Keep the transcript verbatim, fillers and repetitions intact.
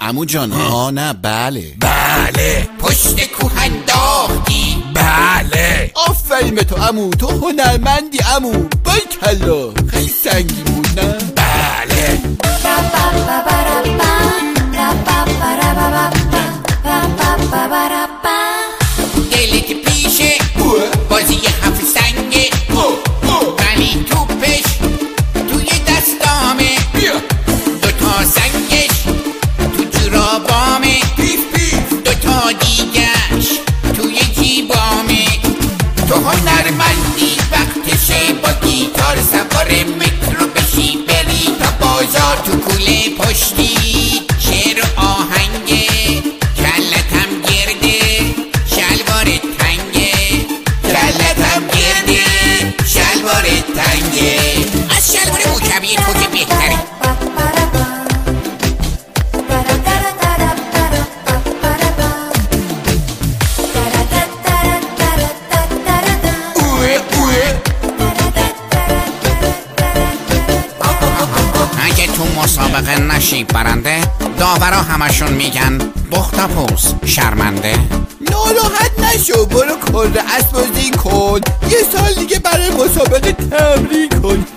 عمو جان ها نه بله بله. پشت کوه انداختی؟ بله. آفرین به تو عمو، تو هنرمندی عمو، بارکلا. خیلی سنگین بود نه؟ بله. دلت پیشه بازی هفت سنگه، ولی توپش توی دستامه، دوتا سنگش تو جورابامه، دوتا دیگش توی جیبامه. تو هنرمندی وقتشه با گیتار سوار مترو بشی بری تا بازار، تو کوله پشتی شعر و آهنگه، کلتم گرده شلوار تنگه، کلتم گرده شلوار تنگه. از شلوار موکبی تو که بهتره. اگه تو مسابقه نشی برنده، داورا همشون میگن بختاپوس شرمنده. ناراحت نشو، برو کل اسب بازی کن، یه سال دیگه برای مسابقه تمرین کن.